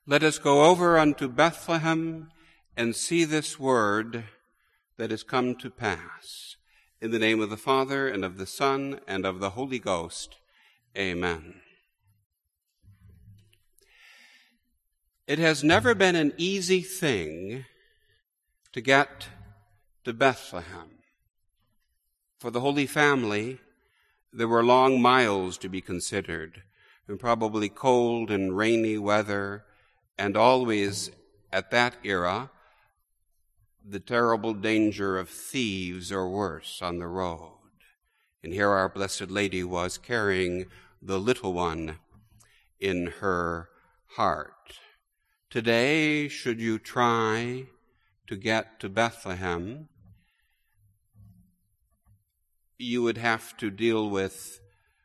Let us go over unto Bethlehem and see this word that has come to pass. In the name of the Father, and of the Son, and of the Holy Ghost. Amen. It has never been an easy thing to get to Bethlehem. For the Holy Family, there were long miles to be considered, and probably cold and rainy weather, and always, at that era, the terrible danger of thieves or worse on the road. And here our Blessed Lady was carrying the little one in her heart. Today, should you try to get to Bethlehem, you would have to deal with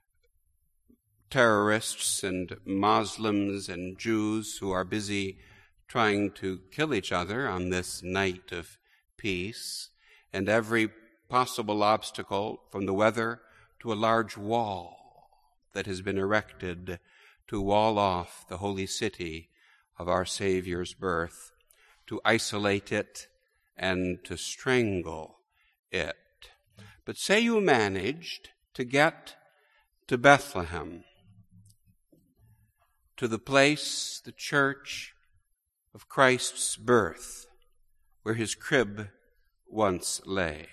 terrorists and Muslims and Jews who are busy trying to kill each other on this night of peace, and every possible obstacle, from the weather to a large wall that has been erected to wall off the holy city of our Savior's birth, to isolate it and to strangle it. But say you managed to get to Bethlehem, to the place, the church of Christ's birth, where his crib once lay.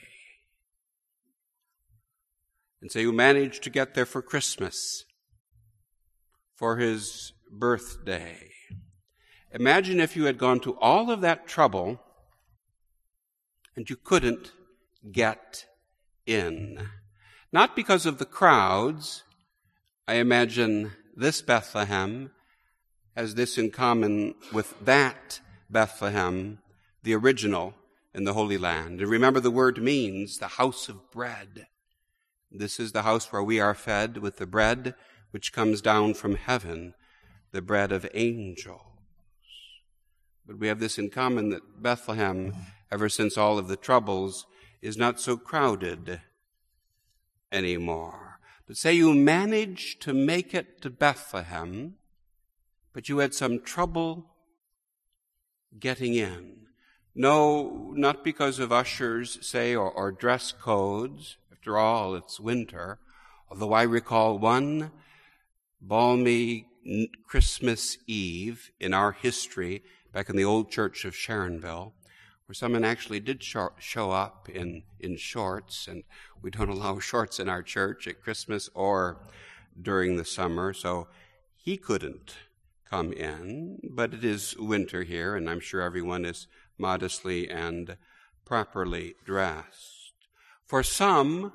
And say you managed to get there for Christmas, for his birthday. Imagine if you had gone to all of that trouble and you couldn't get in. Not because of the crowds. I imagine this Bethlehem has this in common with that Bethlehem, the original in the Holy Land. And remember, the word means the house of bread. This is the house where we are fed with the bread which comes down from heaven, the bread of angels. But we have this in common, that Bethlehem, ever since all of the troubles, is not so crowded anymore. But say you managed to make it to Bethlehem, but you had some trouble getting in. No, not because of ushers, say, or dress codes. After all, it's winter. Although I recall one balmy Christmas Eve in our history back in the old church of Sharonville, where someone actually did show up in shorts, and we don't allow shorts in our church at Christmas or during the summer, so he couldn't come in. But it is winter here, and I'm sure everyone is modestly and properly dressed. For some,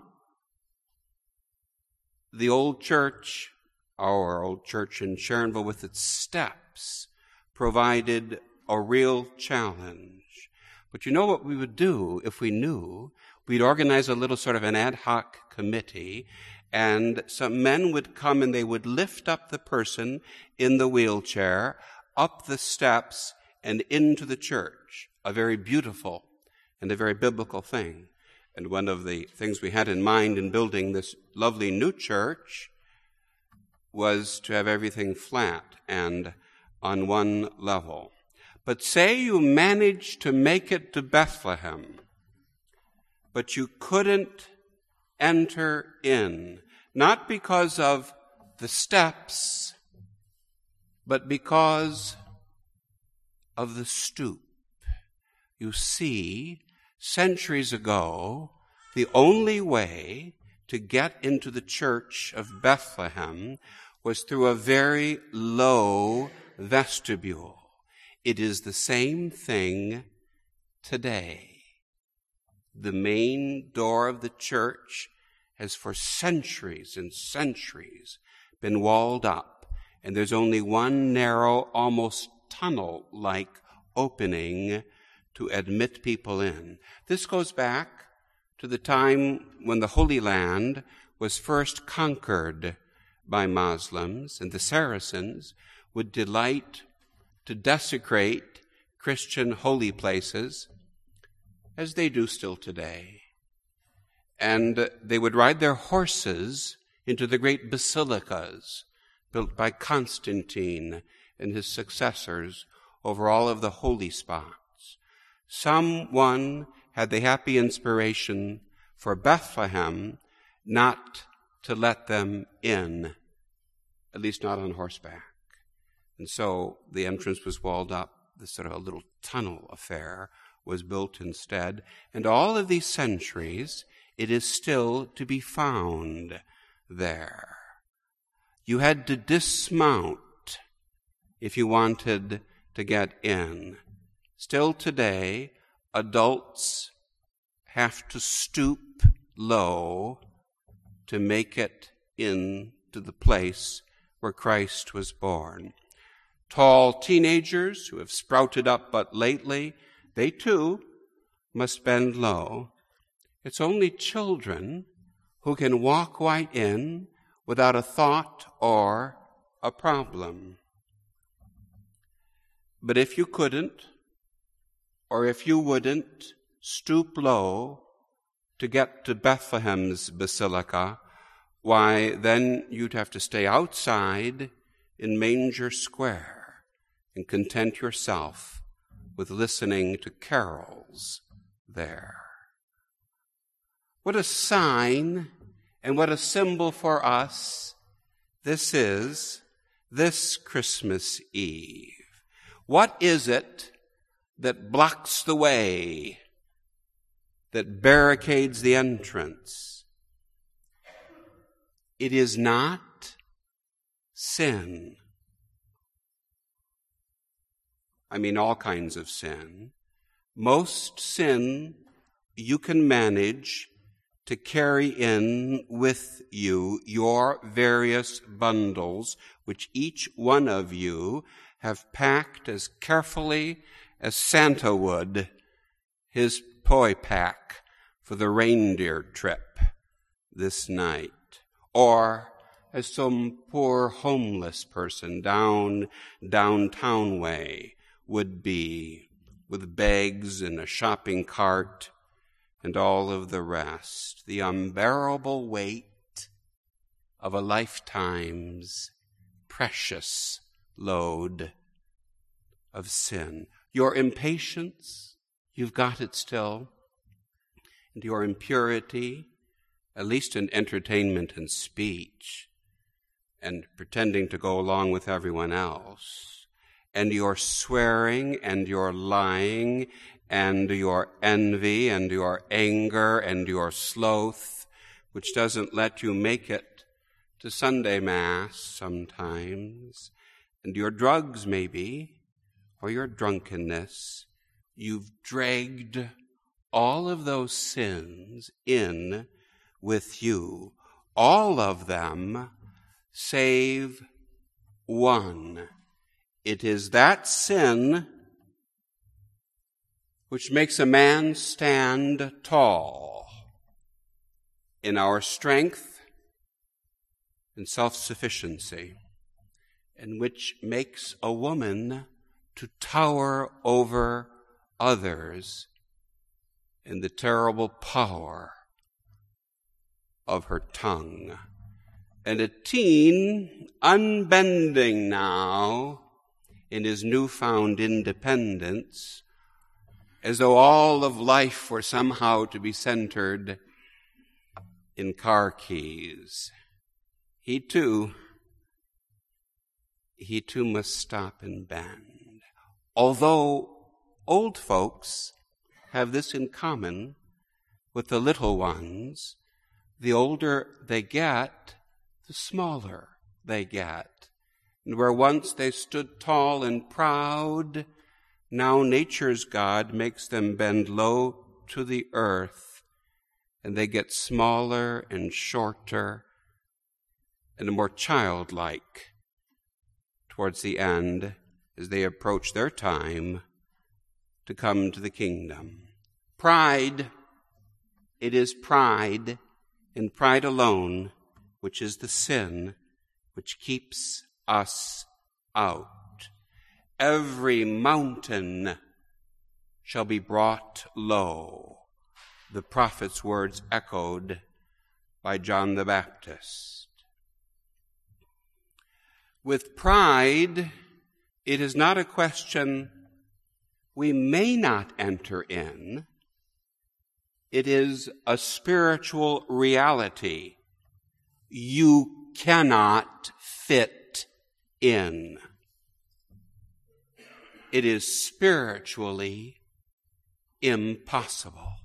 the old church, our old church in Sharonville with its steps, provided a real challenge. But you know what we would do if we knew? We'd organize a little sort of an ad hoc committee, and some men would come and they would lift up the person in the wheelchair, up the steps, and into the church. A very beautiful and a very biblical thing. And one of the things we had in mind in building this lovely new church was to have everything flat and on one level. But say you managed to make it to Bethlehem, but you couldn't enter in, not because of the steps, but because of the stoop. You see, centuries ago, the only way to get into the church of Bethlehem was through a very low vestibule. It is the same thing today. The main door of the church has for centuries and centuries been walled up, and there's only one narrow, almost tunnel-like opening to admit people in. This goes back to the time when the Holy Land was first conquered by Muslims, and the Saracens would delight to desecrate Christian holy places, as they do still today. And they would ride their horses into the great basilicas built by Constantine and his successors over all of the holy spots. Someone had the happy inspiration for Bethlehem not to let them in, at least not on horseback. And so the entrance was walled up. This sort of a little tunnel affair was built instead. And all of these centuries, it is still to be found there. You had to dismount if you wanted to get in. Still today, adults have to stoop low to make it into the place where Christ was born. Tall teenagers who have sprouted up but lately, they too must bend low. It's only children who can walk right in without a thought or a problem. But if you couldn't, or if you wouldn't stoop low to get to Bethlehem's basilica, why, then you'd have to stay outside in Manger Square and content yourself with listening to carols there. What a sign and what a symbol for us this is, this Christmas Eve. What is it that blocks the way, that barricades the entrance? It is not sin. I mean, all kinds of sin. Most sin you can manage to carry in with you your various bundles, which each one of you have packed as carefully as Santa would his toy pack for the reindeer trip this night. Or as some poor homeless person downtown way would be, with bags and a shopping cart and all of the rest, the unbearable weight of a lifetime's precious load of sin. Your impatience, you've got it still, and your impurity, at least in entertainment and speech, and pretending to go along with everyone else, and your swearing and your lying and your envy and your anger and your sloth, which doesn't let you make it to Sunday Mass sometimes, and your drugs maybe, or your drunkenness. You've dragged all of those sins in with you, all of them save one. It is that sin which makes a man stand tall in our strength and self-sufficiency, and which makes a woman to tower over others in the terrible power of her tongue. And a teen, unbending now in his newfound independence, as though all of life were somehow to be centered in car keys. He too must stop and bend. Although old folks have this in common with the little ones, the older they get, the smaller they get. And where once they stood tall and proud, now nature's God makes them bend low to the earth, and they get smaller and shorter and more childlike towards the end as they approach their time to come to the kingdom. Pride, it is pride, and pride alone, which is the sin which keeps us out. Every mountain shall be brought low, the prophet's words echoed by John the Baptist. With pride, It is not a question we may not enter in. It is a spiritual reality you cannot fit in. It is spiritually impossible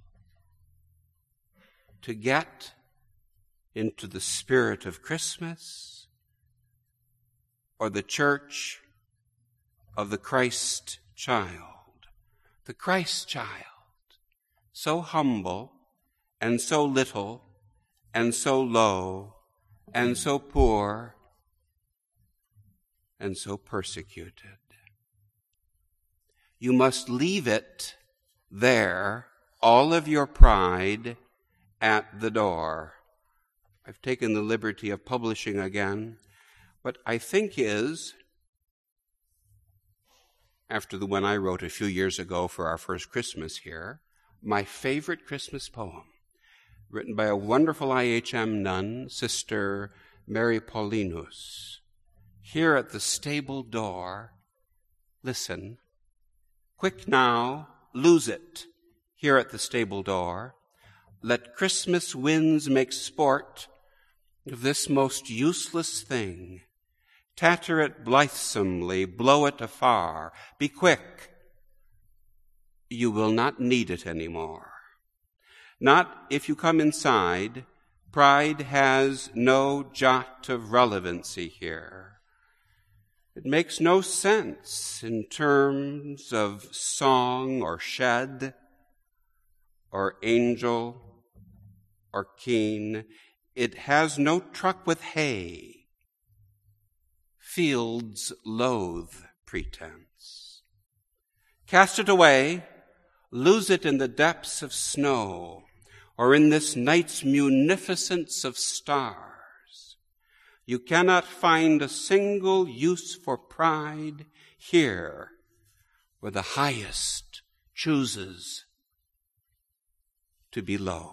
to get into the spirit of Christmas or the church of the Christ child. The Christ child, so humble and so little and so low and so poor and so persecuted. You must leave it there, all of your pride, at the door. I've taken the liberty of publishing again. What I think is, after the one I wrote a few years ago for our first Christmas here, my favorite Christmas poem, written by a wonderful IHM nun, Sister Mary Paulinus. Here at the stable door, listen, quick now, lose it, here at the stable door. Let Christmas winds make sport of this most useless thing. Tatter it blithesomely, blow it afar. Be quick. You will not need it anymore. Not if you come inside. Pride has no jot of relevancy here. It makes no sense in terms of song or shed or angel or keen. It has no truck with hay. Fields loathe pretense. Cast it away, lose it in the depths of snow, or in this night's munificence of stars. You cannot find a single use for pride here, where the highest chooses to be low.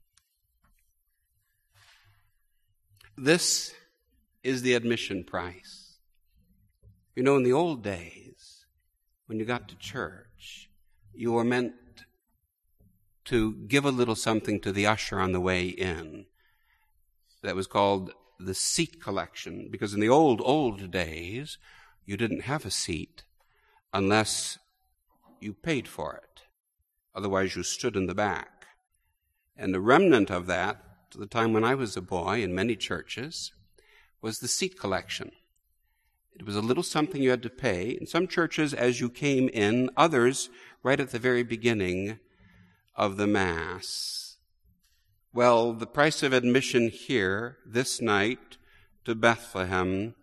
This is the admission price. You know, in the old days, when you got to church, you were meant to give a little something to the usher on the way in. That was called the seat collection, because in the old days, you didn't have a seat unless you paid for it. Otherwise, you stood in the back. And the remnant of that, to the time when I was a boy in many churches, was the seat collection. It was a little something you had to pay. In some churches, as you came in, others right at the very beginning of the Mass. Well, the price of admission here this night to Bethlehem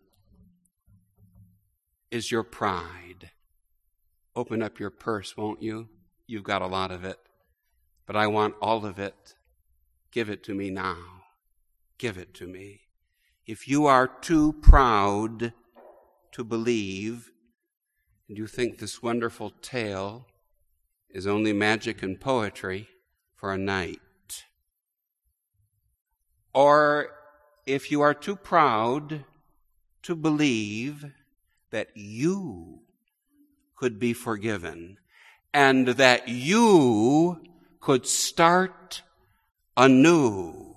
is your pride. Open up your purse, won't you? You've got a lot of it, but I want all of it. Give it to me now. Give it to me. If you are too proud to believe, and you think this wonderful tale is only magic and poetry for a night, or if you are too proud to believe that you could be forgiven and that you could start anew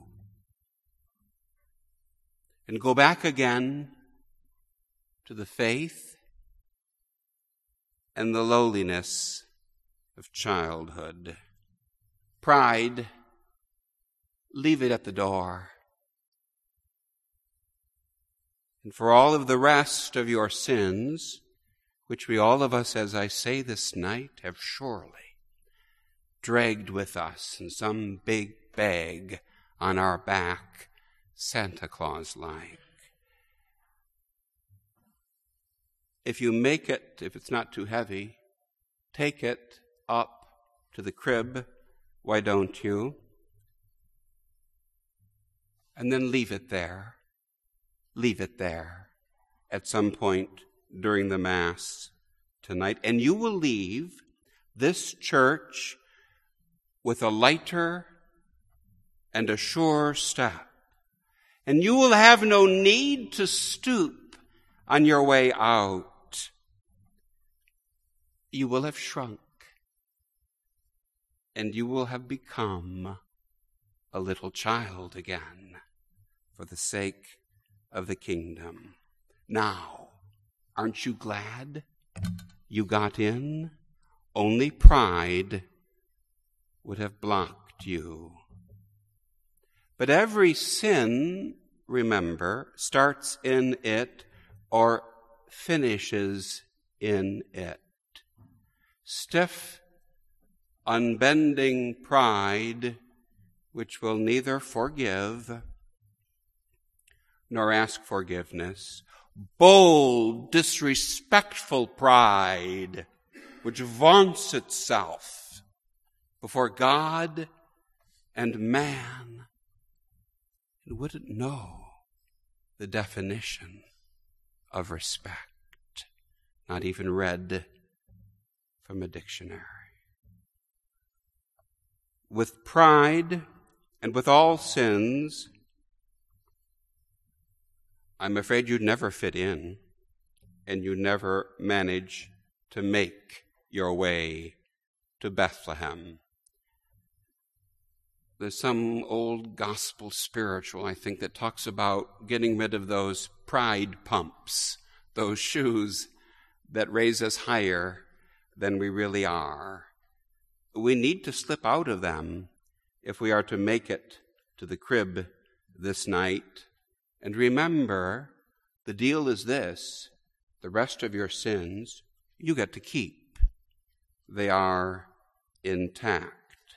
and go back again to the faith and the lowliness of childhood. Pride, leave it at the door. And for all of the rest of your sins, which we all of us, as I say this night, have surely dragged with us in some big bag on our back, Santa Claus-like. If you make it, if it's not too heavy, take it up to the crib. Why don't you? And then leave it there. Leave it there at some point during the Mass tonight. And you will leave this church with a lighter and a sure step. And you will have no need to stoop on your way out. you will have shrunk, and you will have become a little child again for the sake of the kingdom. Now, aren't you glad you got in? Only pride would have blocked you. But every sin, remember, starts in it or finishes in it. Stiff, unbending pride, which will neither forgive nor ask forgiveness. Bold, disrespectful pride, which vaunts itself before God and man, and wouldn't know the definition of respect, not even read from a dictionary. With pride and with all sins, I'm afraid you'd never fit in, and you'd never manage to make your way to Bethlehem. There's some old gospel spiritual, I think, that talks about getting rid of those pride pumps, those shoes that raise us higher than we really are. We need to slip out of them if we are to make it to the crib this night. And remember, the deal is this: the rest of your sins you get to keep. They are intact.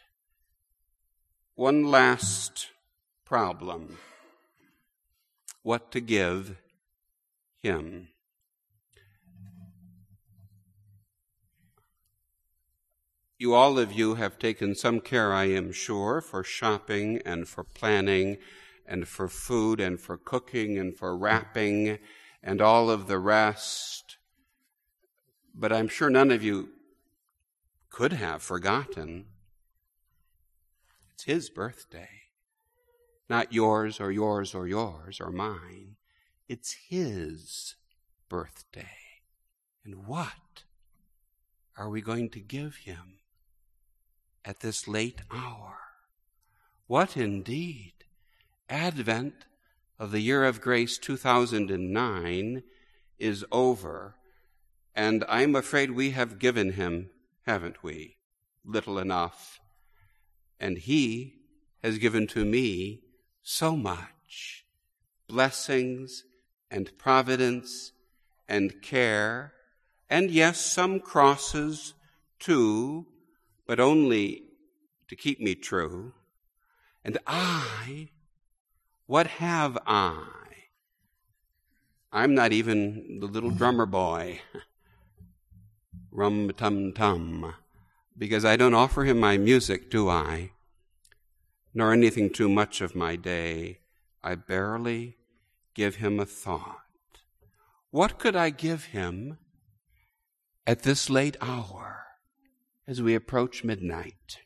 One last problem: what to give him. All of you have taken some care, I am sure, for shopping and for planning and for food and for cooking and for wrapping and all of the rest. But I'm sure none of you could have forgotten. It's his birthday. Not yours or yours or yours or mine. It's his birthday. And what are we going to give him at this late hour? What indeed? Advent of the year of grace 2009 is over, and I'm afraid we have given him, haven't we, little enough. And he has given to me so much: blessings and providence and care, and yes, some crosses too, but only to keep me true. And I, what have I? I'm not even the little drummer boy, rum-tum-tum, because I don't offer him my music, do I? Nor anything too much of my day. I barely give him a thought. What could I give him at this late hour as we approach midnight?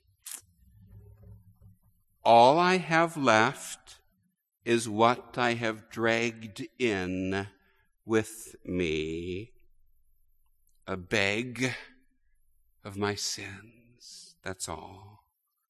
All I have left is what I have dragged in with me, a bag of my sins. That's all.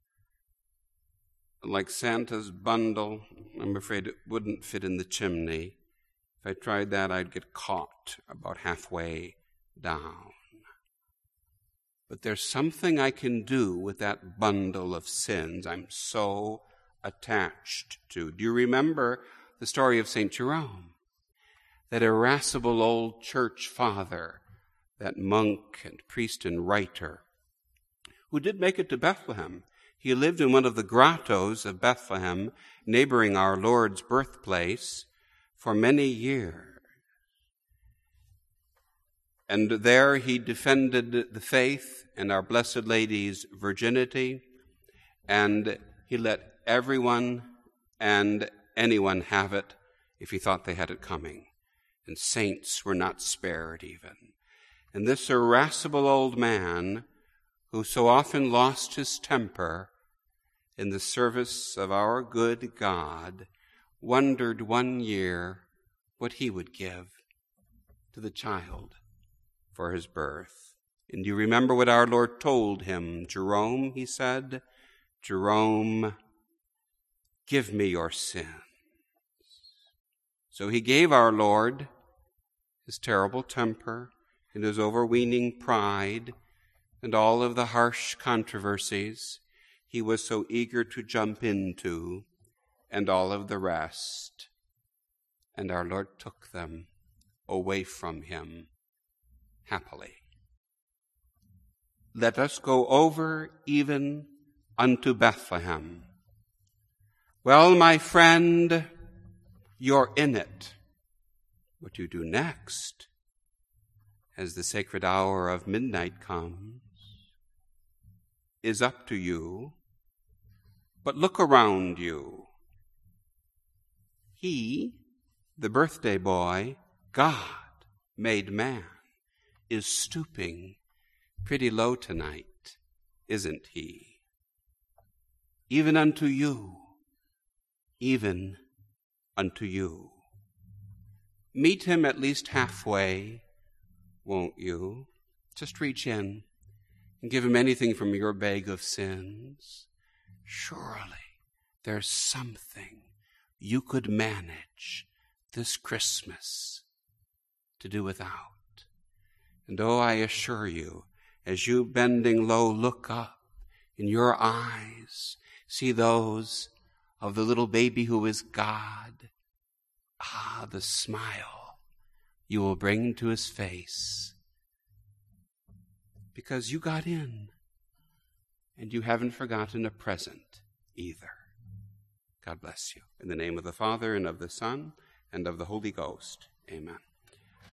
Like Santa's bundle, I'm afraid it wouldn't fit in the chimney. If I tried that, I'd get caught about halfway down. But there's something I can do with that bundle of sins I'm so attached to. Do you remember the story of St. Jerome? That irascible old church father, that monk and priest and writer, who did make it to Bethlehem. He lived in one of the grottos of Bethlehem, neighboring our Lord's birthplace, for many years. And there he defended the faith and our Blessed Lady's virginity, and he let everyone and anyone have it if he thought they had it coming. And saints were not spared even. And this irascible old man, who so often lost his temper in the service of our good God, wondered one year what he would give to the child for his birth. And you remember what our Lord told him. Jerome, he said, Jerome, give me your sins. So he gave our Lord his terrible temper and his overweening pride and all of the harsh controversies he was so eager to jump into and all of the rest. And our Lord took them away from him happily. Let us go over even unto Bethlehem. Well, my friend, you're in it. What you do next, as the sacred hour of midnight comes, is up to you. But look around you. He, the birthday boy, God made man, is stooping pretty low tonight, isn't he? Even unto you, even unto you. Meet him at least halfway, won't you? Just reach in and give him anything from your bag of sins. Surely there's something you could manage this Christmas to do without. And oh, I assure you, as you bending low look up, in your eyes see those of the little baby who is God. Ah, the smile you will bring to his face, because you got in. And you haven't forgotten a present either. God bless you. In the name of the Father, and of the Son, and of the Holy Ghost. Amen.